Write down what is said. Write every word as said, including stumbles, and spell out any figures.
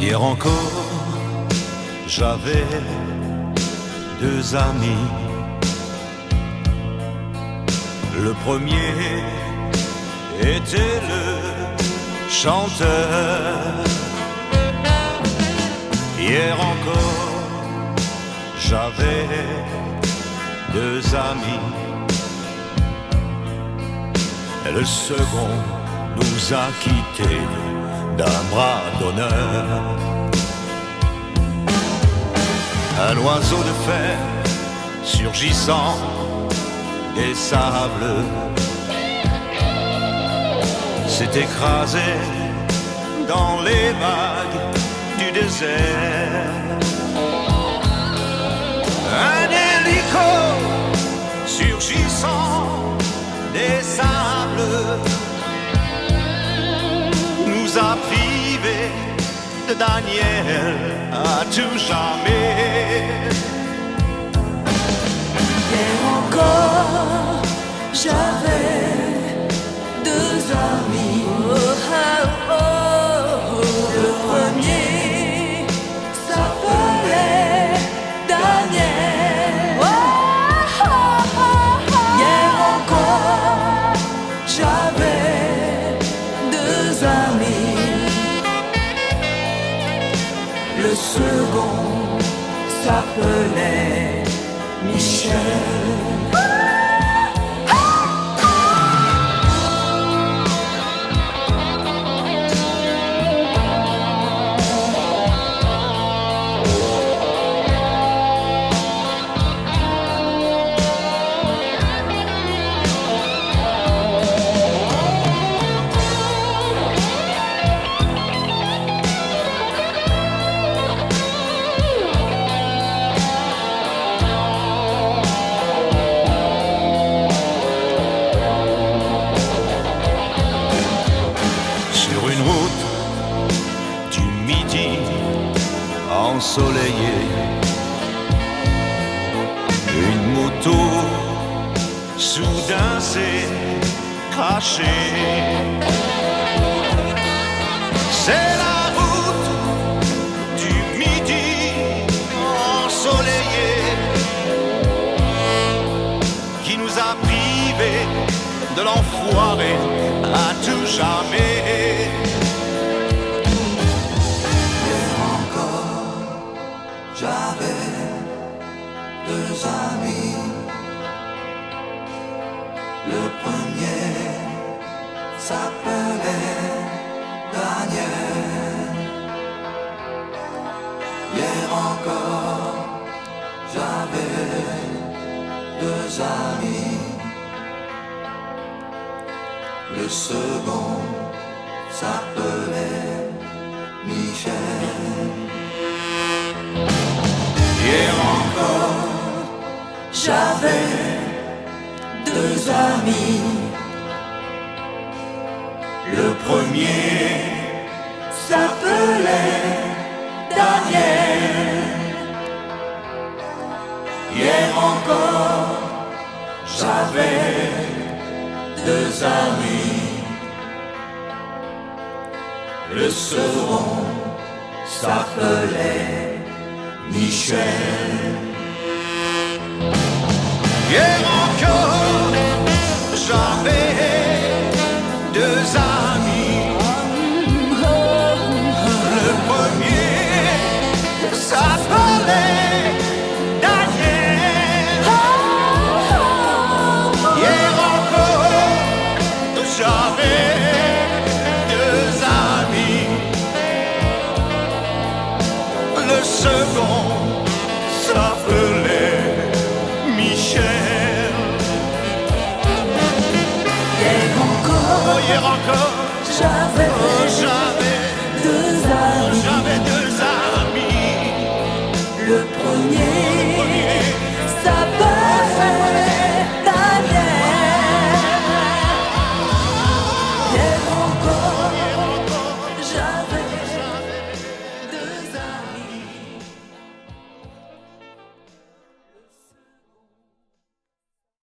Hier encore, j'avais deux amis. Le premier était le chanteur. Hier encore, j'avais deux amis. Et le second nous a quittés d'un bras d'honneur. Un oiseau de fer surgissant des sables s'est écrasé dans les vagues du désert. Un hélico surgissant des sables nous a privés de Daniel à tout jamais. Hier encore, j'avais deux amis. Oh, oh, oh. Le premier s'appelait Daniel. Oh, oh, oh, oh. Hier encore, j'avais deux amis. Le second s'appelait Michel. Ensoleillé, une moto soudain s'est crachée. C'est la route du midi ensoleillé qui nous a privés de l'enfoiré à tout jamais. J'avais deux amis. Le premier s'appelait Daniel. Hier encore, j'avais deux amis. Le second s'appelait Michel. Hier encore, j'avais deux amis. le premier S'appelait Daniel. Hier encore, J'avais deux amis. le second S'appelait Michel. Hier encore, j'avais deux amis. Le premier s'appelait Daniel. Hier encore, j'avais